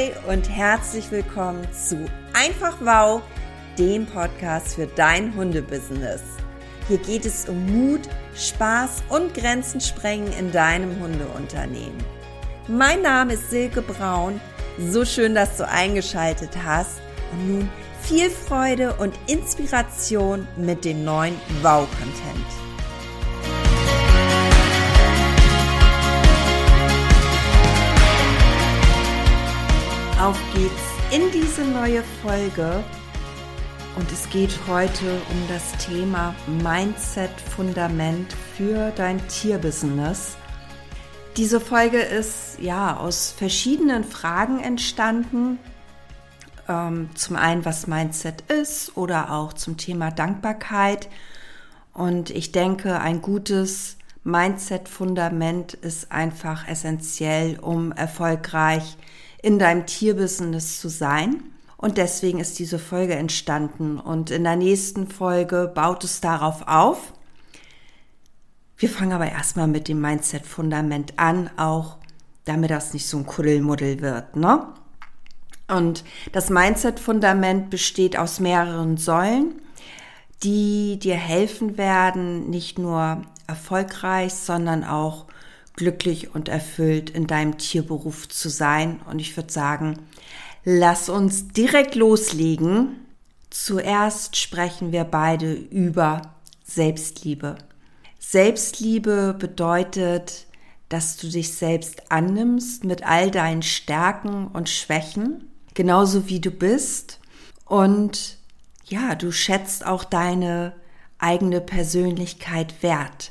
Hi und herzlich willkommen zu Einfach Wow, dem Podcast für dein Hundebusiness. Hier geht es um Mut, Spaß und Grenzen sprengen in deinem Hundeunternehmen. Mein Name ist Silke Braun. So schön, dass du eingeschaltet hast. Und nun viel Freude und Inspiration mit dem neuen Wow-Content. Auf geht's in diese neue Folge und es geht heute um das Thema Mindset-Fundament für dein Tierbusiness. Diese Folge ist aus verschiedenen Fragen entstanden. Zum einen, was Mindset ist oder auch zum Thema Dankbarkeit. Und ich denke, ein gutes Mindset-Fundament ist einfach essentiell, um erfolgreich in deinem Tierbusiness zu sein. Und deswegen ist diese Folge entstanden. Und in der nächsten Folge baut es darauf auf. Wir fangen aber erstmal mit dem Mindset-Fundament an, auch damit das nicht so ein Kuddelmuddel wird, ne? Und das Mindset-Fundament besteht aus mehreren Säulen, die dir helfen werden, nicht nur erfolgreich, sondern auch glücklich und erfüllt in deinem Tierberuf zu sein. Und ich würde sagen, lass uns direkt loslegen. Zuerst sprechen wir beide über Selbstliebe. Selbstliebe bedeutet, dass du dich selbst annimmst mit all deinen Stärken und Schwächen, genauso wie du bist. Und du schätzt auch deine eigene Persönlichkeit wert.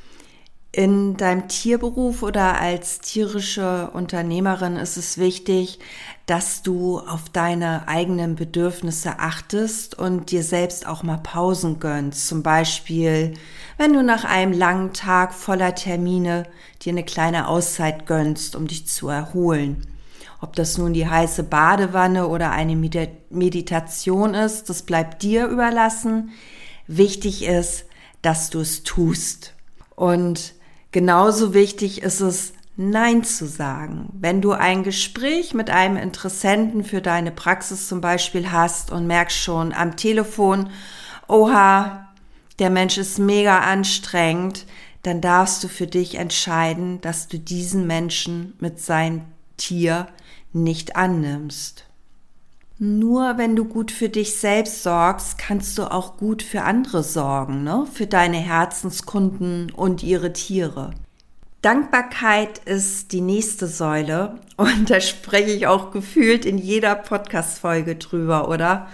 In deinem Tierberuf oder als tierische Unternehmerin ist es wichtig, dass du auf deine eigenen Bedürfnisse achtest und dir selbst auch mal Pausen gönnst. Zum Beispiel, wenn du nach einem langen Tag voller Termine dir eine kleine Auszeit gönnst, um dich zu erholen. Ob das nun die heiße Badewanne oder eine Meditation ist, das bleibt dir überlassen. Wichtig ist, dass du es tust. Und genauso wichtig ist es, Nein zu sagen. Wenn du ein Gespräch mit einem Interessenten für deine Praxis zum Beispiel hast und merkst schon am Telefon, oha, der Mensch ist mega anstrengend, dann darfst du für dich entscheiden, dass du diesen Menschen mit seinem Tier nicht annimmst. Nur wenn du gut für dich selbst sorgst, kannst du auch gut für andere sorgen, ne? Für deine Herzenskunden und ihre Tiere. Dankbarkeit ist die nächste Säule und da spreche ich auch gefühlt in jeder Podcast-Folge drüber, oder?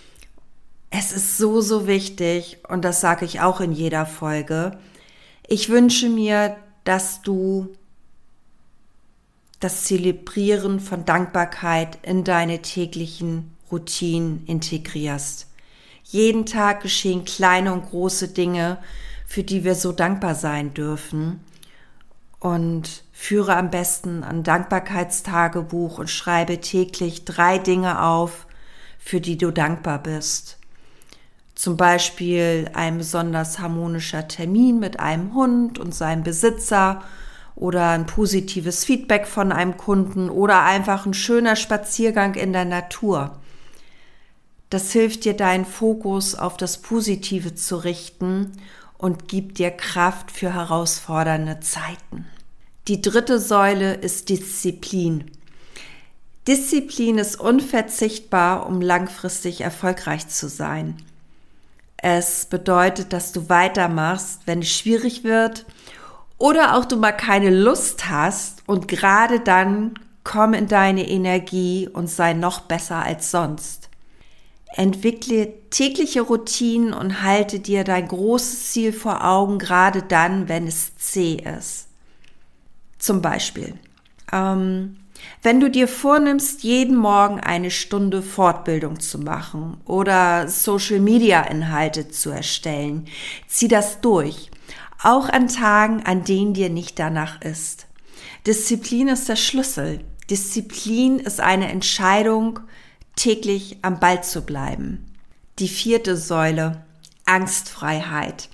Es ist so, so wichtig und das sage ich auch in jeder Folge. Ich wünsche mir, dass du das Zelebrieren von Dankbarkeit in deine täglichen Routinen integrierst. Jeden Tag geschehen kleine und große Dinge, für die wir so dankbar sein dürfen. Und führe am besten ein Dankbarkeitstagebuch und schreibe täglich 3 Dinge auf, für die du dankbar bist. Zum Beispiel ein besonders harmonischer Termin mit einem Hund und seinem Besitzer oder ein positives Feedback von einem Kunden oder einfach ein schöner Spaziergang in der Natur. Das hilft dir, deinen Fokus auf das Positive zu richten und gibt dir Kraft für herausfordernde Zeiten. Die 3. Säule ist Disziplin. Disziplin ist unverzichtbar, um langfristig erfolgreich zu sein. Es bedeutet, dass du weitermachst, wenn es schwierig wird oder auch du mal keine Lust hast und gerade dann komm in deine Energie und sei noch besser als sonst. Entwickle tägliche Routinen und halte dir dein großes Ziel vor Augen, gerade dann, wenn es zäh ist. Zum Beispiel, wenn du dir vornimmst, jeden Morgen eine Stunde Fortbildung zu machen oder Social-Media-Inhalte zu erstellen, zieh das durch, auch an Tagen, an denen dir nicht danach ist. Disziplin ist der Schlüssel. Disziplin ist eine Entscheidung, täglich am Ball zu bleiben. Die 4. Säule, Angstfreiheit.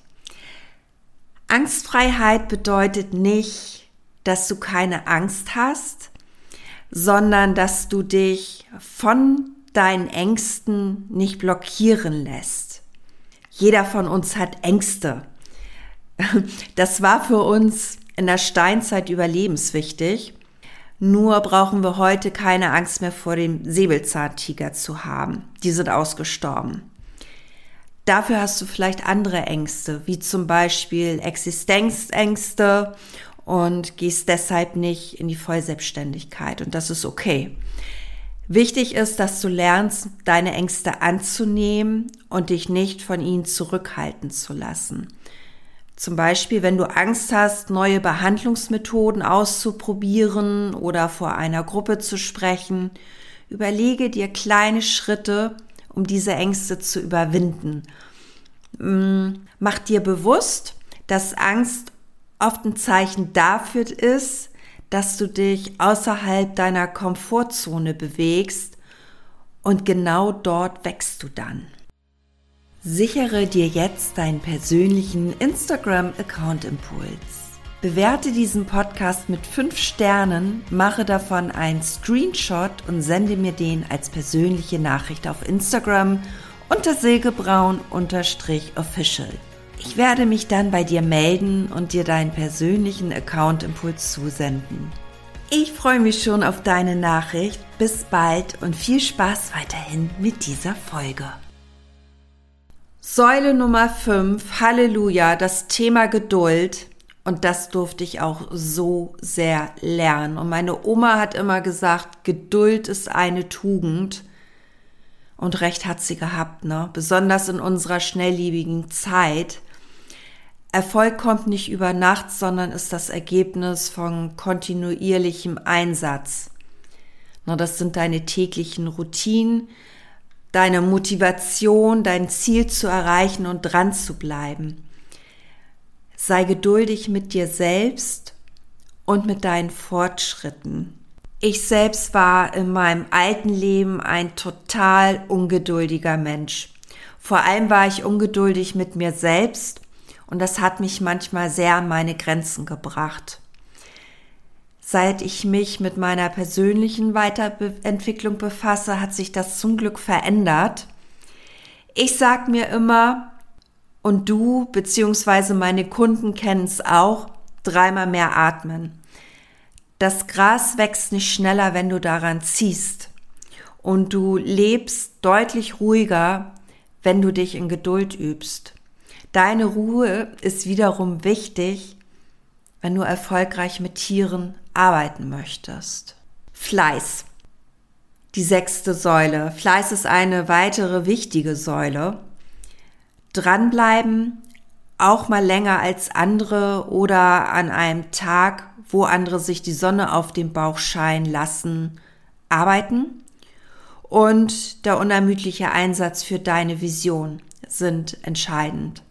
Angstfreiheit bedeutet nicht, dass du keine Angst hast, sondern dass du dich von deinen Ängsten nicht blockieren lässt. Jeder von uns hat Ängste. Das war für uns in der Steinzeit überlebenswichtig. Nur brauchen wir heute keine Angst mehr vor dem Säbelzahntiger zu haben. Die sind ausgestorben. Dafür hast du vielleicht andere Ängste, wie zum Beispiel Existenzängste und gehst deshalb nicht in die Vollselbstständigkeit. Und das ist okay. Wichtig ist, dass du lernst, deine Ängste anzunehmen und dich nicht von ihnen zurückhalten zu lassen. Zum Beispiel, wenn du Angst hast, neue Behandlungsmethoden auszuprobieren oder vor einer Gruppe zu sprechen, überlege dir kleine Schritte, um diese Ängste zu überwinden. Mach dir bewusst, dass Angst oft ein Zeichen dafür ist, dass du dich außerhalb deiner Komfortzone bewegst und genau dort wächst du dann. Sichere dir jetzt deinen persönlichen Instagram-Account-Impuls. Bewerte diesen Podcast mit 5 Sternen, mache davon einen Screenshot und sende mir den als persönliche Nachricht auf Instagram unter silkebraun_official. Ich werde mich dann bei dir melden und dir deinen persönlichen Account-Impuls zusenden. Ich freue mich schon auf deine Nachricht. Bis bald und viel Spaß weiterhin mit dieser Folge. Säule Nummer 5, Halleluja, das Thema Geduld. Und das durfte ich auch so sehr lernen. Und meine Oma hat immer gesagt, Geduld ist eine Tugend. Und recht hat sie gehabt, ne? Besonders in unserer schnelllebigen Zeit. Erfolg kommt nicht über Nacht, sondern ist das Ergebnis von kontinuierlichem Einsatz. Das sind deine täglichen Routinen, deine Motivation, dein Ziel zu erreichen und dran zu bleiben. Sei geduldig mit dir selbst und mit deinen Fortschritten. Ich selbst war in meinem alten Leben ein total ungeduldiger Mensch. Vor allem war ich ungeduldig mit mir selbst und das hat mich manchmal sehr an meine Grenzen gebracht. Seit ich mich mit meiner persönlichen Weiterentwicklung befasse, hat sich das zum Glück verändert. Ich sag mir immer, und du bzw. meine Kunden kennen es auch, 3-mal mehr atmen. Das Gras wächst nicht schneller, wenn du daran ziehst. Und du lebst deutlich ruhiger, wenn du dich in Geduld übst. Deine Ruhe ist wiederum wichtig, wenn du erfolgreich mit Tieren arbeiten möchtest. Fleiß. Die 6. Säule. Fleiß ist eine weitere wichtige Säule. Dranbleiben, auch mal länger als andere oder an einem Tag, wo andere sich die Sonne auf den Bauch scheinen lassen, arbeiten. Und der unermüdliche Einsatz für deine Vision sind entscheidend.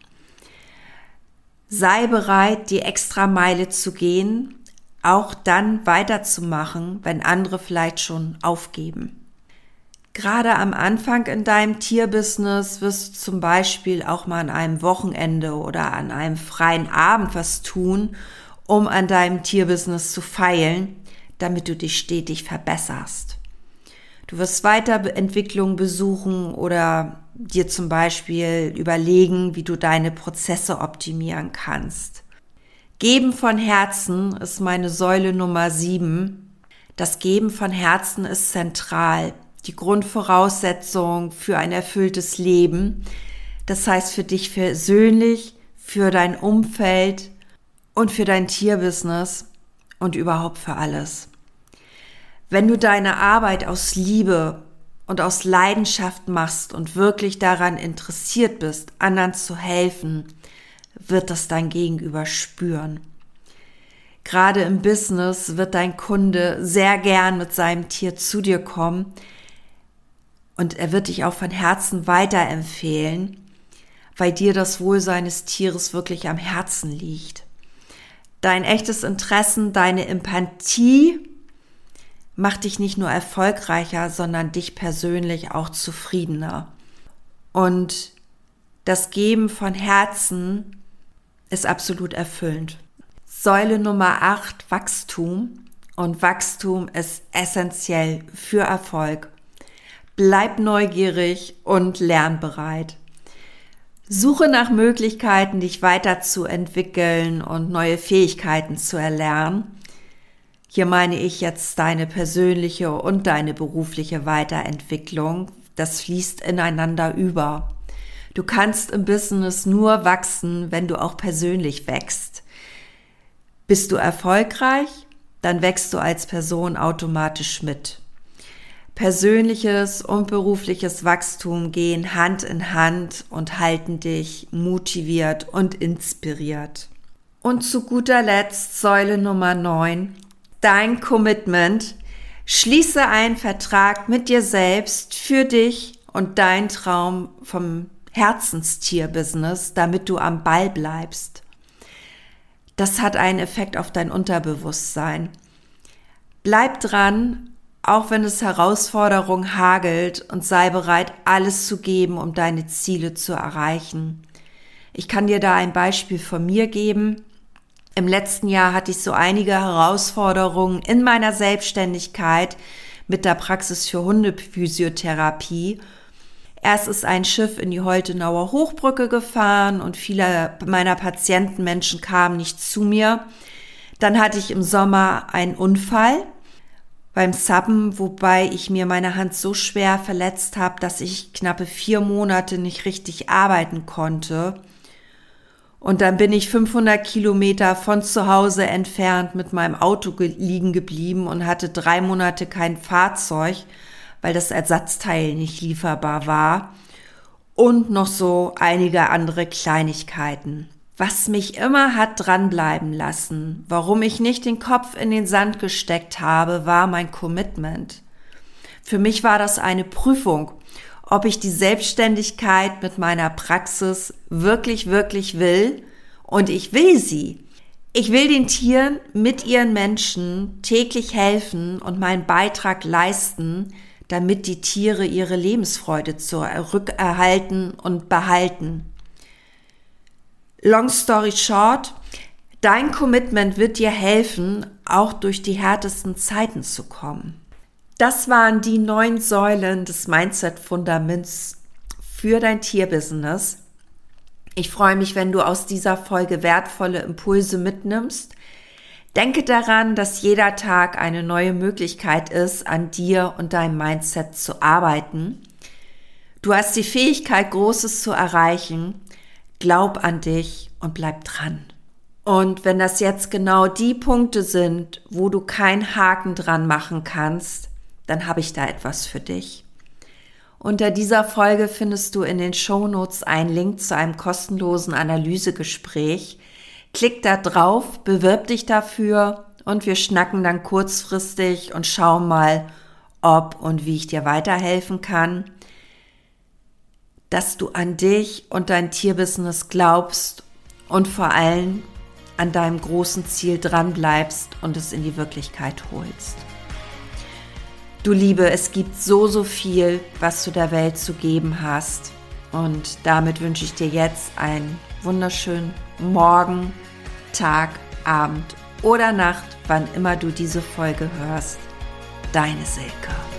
Sei bereit, die Extrameile zu gehen, auch dann weiterzumachen, wenn andere vielleicht schon aufgeben. Gerade am Anfang in deinem Tierbusiness wirst du zum Beispiel auch mal an einem Wochenende oder an einem freien Abend was tun, um an deinem Tierbusiness zu feilen, damit du dich stetig verbesserst. Du wirst Weiterentwicklung besuchen oder dir zum Beispiel überlegen, wie du deine Prozesse optimieren kannst. Geben von Herzen ist meine Säule Nummer 7. Das Geben von Herzen ist zentral. Die Grundvoraussetzung für ein erfülltes Leben. Das heißt für dich persönlich, für dein Umfeld und für dein Tierbusiness und überhaupt für alles. Wenn du deine Arbeit aus Liebe und aus Leidenschaft machst und wirklich daran interessiert bist, anderen zu helfen, wird das dein Gegenüber spüren. Gerade im Business wird dein Kunde sehr gern mit seinem Tier zu dir kommen und er wird dich auch von Herzen weiterempfehlen, weil dir das Wohl seines Tieres wirklich am Herzen liegt. Dein echtes Interesse, deine Empathie macht dich nicht nur erfolgreicher, sondern dich persönlich auch zufriedener. Und das Geben von Herzen ist absolut erfüllend. Säule Nummer 8, Wachstum. Und Wachstum ist essentiell für Erfolg. Bleib neugierig und lernbereit. Suche nach Möglichkeiten, dich weiterzuentwickeln und neue Fähigkeiten zu erlernen. Hier meine ich jetzt deine persönliche und deine berufliche Weiterentwicklung. Das fließt ineinander über. Du kannst im Business nur wachsen, wenn du auch persönlich wächst. Bist du erfolgreich, dann wächst du als Person automatisch mit. Persönliches und berufliches Wachstum gehen Hand in Hand und halten dich motiviert und inspiriert. Und zu guter Letzt Säule Nummer 9, dein Commitment. Schließe einen Vertrag mit dir selbst für dich und deinen Traum vom Herzenstier-Business, damit du am Ball bleibst. Das hat einen Effekt auf dein Unterbewusstsein. Bleib dran, auch wenn es Herausforderungen hagelt, und sei bereit, alles zu geben, um deine Ziele zu erreichen. Ich kann dir da ein Beispiel von mir geben. Im letzten Jahr hatte ich so einige Herausforderungen in meiner Selbstständigkeit mit der Praxis für Hundephysiotherapie. Erst ist ein Schiff in die Holtenauer Hochbrücke gefahren und viele meiner Patientenmenschen kamen nicht zu mir. Dann hatte ich im Sommer einen Unfall beim Subben, wobei ich mir meine Hand so schwer verletzt habe, dass ich knappe 4 Monate nicht richtig arbeiten konnte. Und dann bin ich 500 Kilometer von zu Hause entfernt mit meinem Auto liegen geblieben und hatte 3 Monate kein Fahrzeug, weil das Ersatzteil nicht lieferbar war. Und noch so einige andere Kleinigkeiten. Was mich immer hat dranbleiben lassen, warum ich nicht den Kopf in den Sand gesteckt habe, war mein Commitment. Für mich war das eine Prüfung, ob ich die Selbstständigkeit mit meiner Praxis wirklich will, und ich will sie. Ich will den Tieren mit ihren Menschen täglich helfen und meinen Beitrag leisten, damit die Tiere ihre Lebensfreude zurückerhalten und behalten. Long story short, dein Commitment wird dir helfen, auch durch die härtesten Zeiten zu kommen. Das waren die 9 Säulen des Mindset-Fundaments für dein Tierbusiness. Ich freue mich, wenn du aus dieser Folge wertvolle Impulse mitnimmst. Denke daran, dass jeder Tag eine neue Möglichkeit ist, an dir und deinem Mindset zu arbeiten. Du hast die Fähigkeit, Großes zu erreichen. Glaub an dich und bleib dran. Und wenn das jetzt genau die Punkte sind, wo du keinen Haken dran machen kannst, dann habe ich da etwas für dich. Unter dieser Folge findest du in den Shownotes einen Link zu einem kostenlosen Analysegespräch. Klick da drauf, bewirb dich dafür und wir schnacken dann kurzfristig und schauen mal, ob und wie ich dir weiterhelfen kann. Dass du an dich und dein Tierbusiness glaubst und vor allem an deinem großen Ziel dranbleibst und es in die Wirklichkeit holst. Du Liebe, es gibt so viel, was du der Welt zu geben hast. Und damit wünsche ich dir jetzt einen wunderschönen Morgen, Tag, Abend oder Nacht, wann immer du diese Folge hörst. Deine Silke.